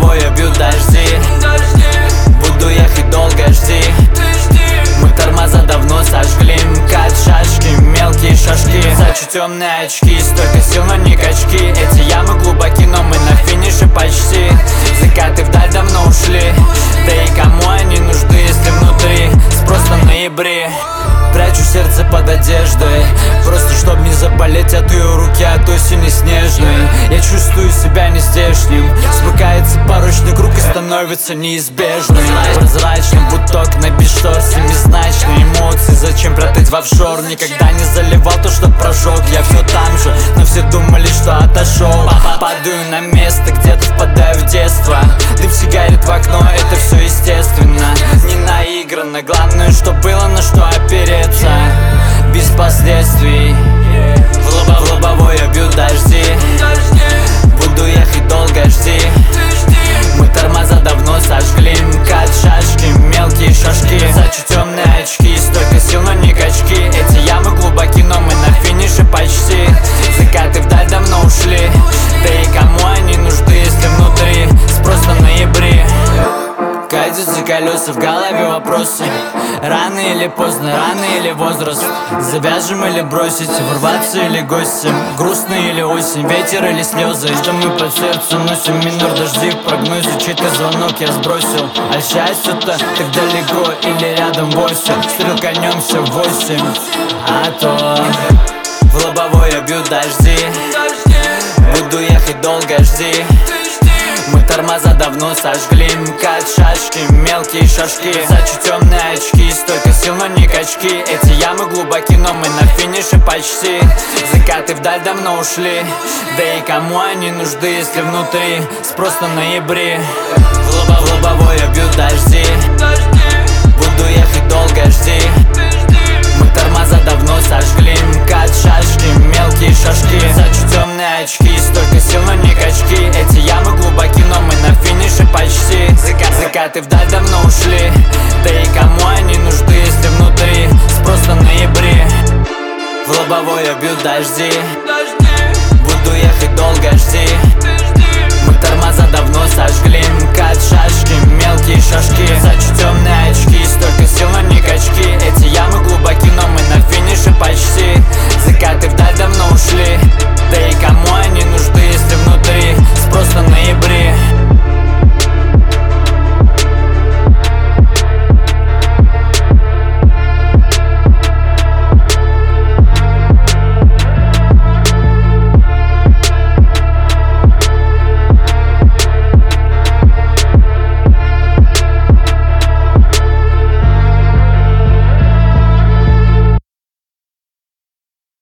лобовое бьют дожди. Буду ехать долго, жди. Мы тормоза давно сожгли. МКАД, шашки, мелкие шажки. Сачу темные очки, столько сил, но не качки. Эти ямы глубоки, но мы на финише почти. Закаты вдаль давно ушли. Да и кому они нужны, если внутри спрос на ноябре? Прячу сердце под одеждой, просто чтоб не заболеть от ее руки, от осени снежной. Я чувствую себя нездешним. Смыкается порочный круг и становится неизбежным. Прозрачным, будто окна без штор, семизначные эмоции. Зачем прятать в офшор? Никогда не заливал то, что прожег. Я все там же, но все думали, что отошел. Падаю на место, где-то впадаю в детство. Дым сигарет в окно, это все естественно. Не наигранно, главное, что было, на что опереться. Без последствий. В лобовое бьют дожди. Буду ехать долго, жди. Мы тормоза давно сожгли. МКАД, шашки, мелкие шажки. Сачу темные очки, столько сил, но не качки. Эти ямы глубоки, но мы на финише почти. Закаты вдаль давно ушли. Да и кому они нужны, если внутри спрос на ноябре? Катятся колеса, в голове вопросы. Рано или поздно, рано или возраст. Завяжем или бросить, ворваться или гостем. Грустно или осень, ветер или слезы. Что мы под сердцем носим, минор дожди. В прогнозе чей-то звонок я сбросил. А счастье-то так далеко или рядом вовсе. Стрелканемся в 8. А то в лобовое бьют дожди. Буду ехать долго, жди. Мы тормоза давно сожгли. МКАД, шашки, мелкие шажки. Сачу темные очки, столько сил, но не качки. Эти ямы глубоки, но мы на финише почти. Закаты вдаль давно ушли. Да и кому они нужны, если внутри спрос на ноябре? В лобовое бьют дожди. Буду ехать долго, жди. Мы тормоза давно сожгли. МКАД, шашки, мелкие шажки. Сачу темные очки, столько сил, но не качки. Эти ямы глубоки, но мы на финише почти. Закаты вдаль давно ушли. Да и кому они нужны, если внутри спрос на ноябре? В лобовое бьют дожди. Буду ехать долго, жди. Мы тормоза давно сожгли. МКАД, шашки, мелкие шажки. Сачу темные очки, столько сил, но не качки. Эти ямы глубоки, но мы на